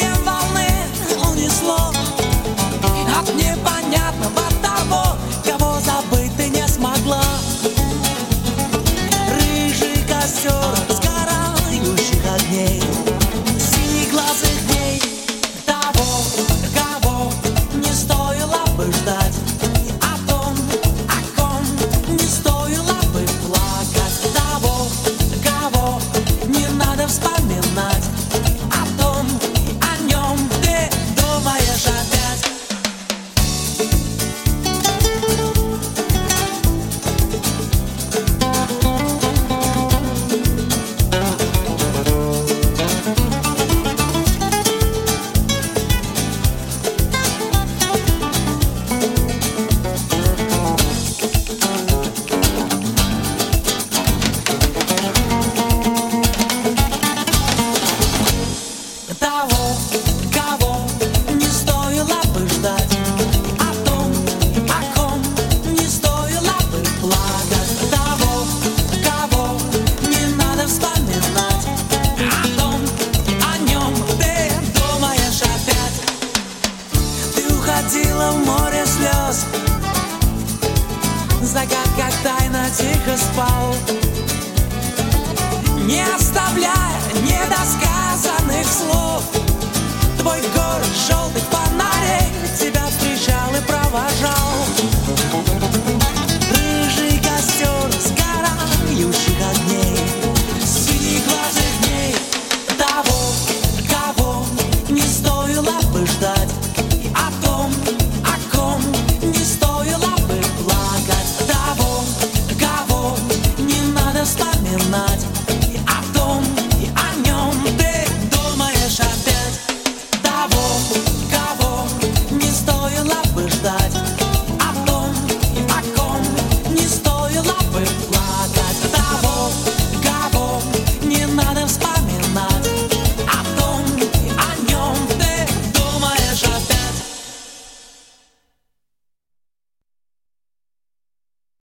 Течением волны унесло от непонятного того, кого забыть ты не смогла. Рыжий костер сгорающих огней, синеглазых дней, того, кого не стоило бы ждать, о том, о ком не стоило бы плакать, того, кого не надо вспоминать, о том, о нем ты думаешь опять. Того, кого не стоило бы ждать, о том, о ком не стоило бы плакать, того, кого не надо вспоминать, о том, о нем ты думаешь опять. Ты уходила в море слез, закат как тайна тихо спал, не оставляя недосказанных слов. Твой город желтых